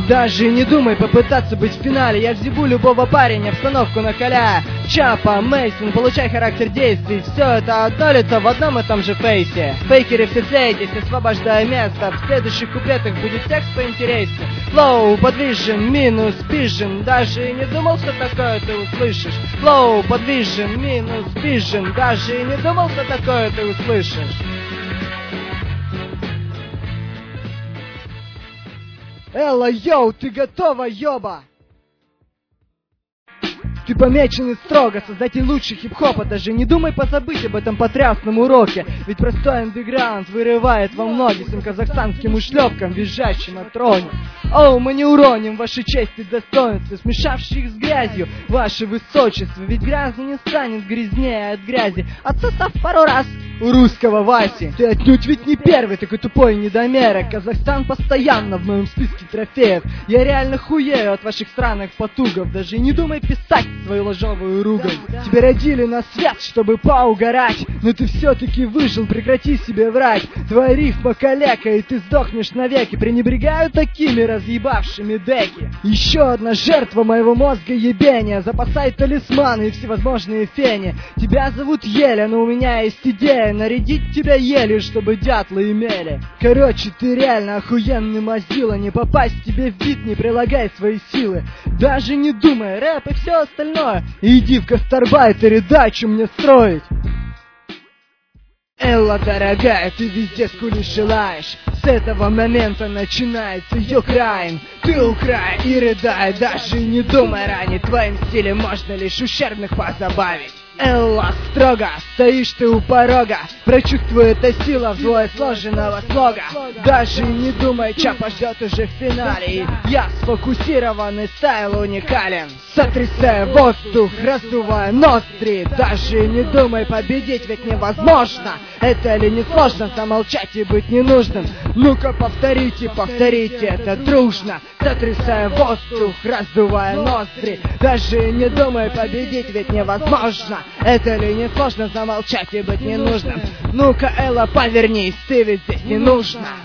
Даже не думай попытаться быть в финале. Я взъебу любого парня, обстановку накаляя. Чапа, Мейсон, получай характер действий. Все это одно лицо в одном и том же фейсе. Фейкеры все слейтесь, освобождая место. В следующих куплетах будет текст поинтереснее. Флоу, подвижен, минус, пижен. Даже и не думал, что такое ты услышишь. Флоу, подвижен, минус, пижен. Даже и не думал, что такое ты услышишь. Элла, йоу, ты готова, ёба? Ты помеченный строго, создатель лучших хип-хопа. Даже не думай позабыть об этом потрясном уроке. Ведь простой андеграунд вырывает вам ноги всем казахстанским ушлепкам, визжащим на троне. Оу, мы не уроним ваши честь и достоинства, смешавшие их с грязью, ваше высочество. Ведь грязный не станет грязнее от грязи, отсосав пару раз у русского Васи. Ты отнюдь ведь не первый такой тупой недомерок. Казахстан постоянно в моем списке трофеев. Я реально хуею от ваших странных потугов. Даже не думай писать свою ложовую ругань. Тебя родили на свет, чтобы поугарать, но ты все-таки выжил, прекрати себе врать. Твоя рифма калека, и ты сдохнешь навеки. Пренебрегаю такими разъебавшими деки. Еще одна жертва моего мозга ебения. Запасай талисманы и всевозможные фени. Тебя зовут Еля, но у меня есть идея нарядить тебя еле, чтобы дятлы имели. Короче, ты реально охуенный мазила. Не попасть тебе в бит, не прилагай свои силы. Даже не думай, рэп и все остальное. Иди в гастарбайтер и дачу мне строить. Элла, дорогая, ты везде скулишь и лаешь. С этого момента начинается Юкраин. Ты украй и рыдай, даже не думай ранить. Твоим стилем можно лишь ущербных позабавить. Элла, строго, стоишь ты у порога. Прочувствуй, это сила вдвое сложенного слога. Даже не думай, Чапа ждет уже в финале. Я сфокусированный, стайл уникален. Сотрясая воздух, раздувая ноздри. Даже не думай победить, ведь невозможно. Это ли не сложно, замолчать и быть ненужным? Ну-ка повторите, повторите это дружно. Сотрясая воздух, раздувая ноздри. Даже не думай победить, ведь невозможно. Это ли не сложно, замолчать и быть ненужным? Ну-ка, Элла, повернись, ты ведь здесь не нужна.